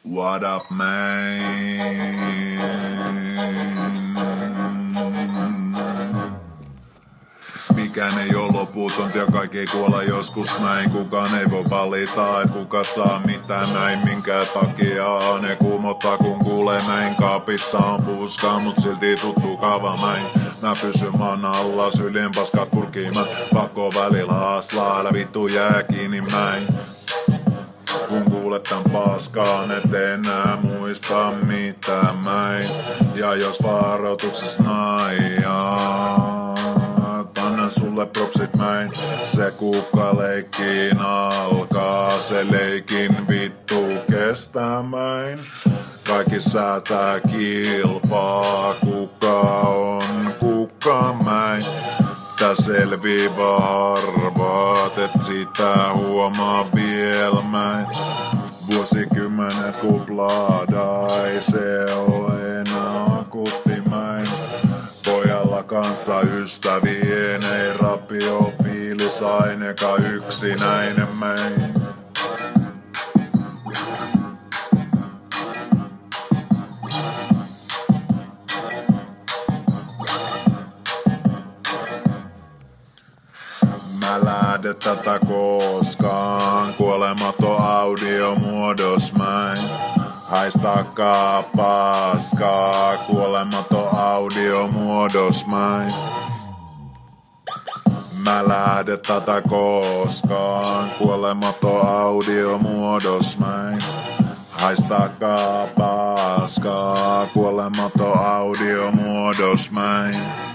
What up, man? Mikään ei oo loputonta ja kaikki ei kuolla joskus näin. Kukaan ei voi valita, et kuka saa mitään näin. Minkä takia ne kuumottaa kun kuulee näin. Kaapissa on puskaa, mut silti tuttu kaavamäin. Mä pysyn maan alla, syljen paskat purkiin. Mä pakko välillä aslaa, älä vittu jää kiinni mäin. Kun kuulet tän paskaan, et enää muista mitä mäin. Ja jos varoitukses naijat, annan sulle propsit mäin. Se kuka leikkiin alkaa, se leikin vittu kestämäin. Kaikki säätää kilpaa, kuka on kuka mäin. Tää selvii harvaat, et sitä huomaa viel mäin. Vuosikymmenet kuplada, ei se ole enää akuutti mäin. Pojalla kanssa ystävien, ei rapio fiilis ainakaan yksinäinen mäin. Mä lähde tätä koskaan, kuolematon audio muodos mäin. Haistakaa paskaa, kuolematon audio muodos mäin. Mä lähde tätä koskaan, kuolematon audio muodos mäin. Haistakaa paskaa, kuolematon audio muodos mäin.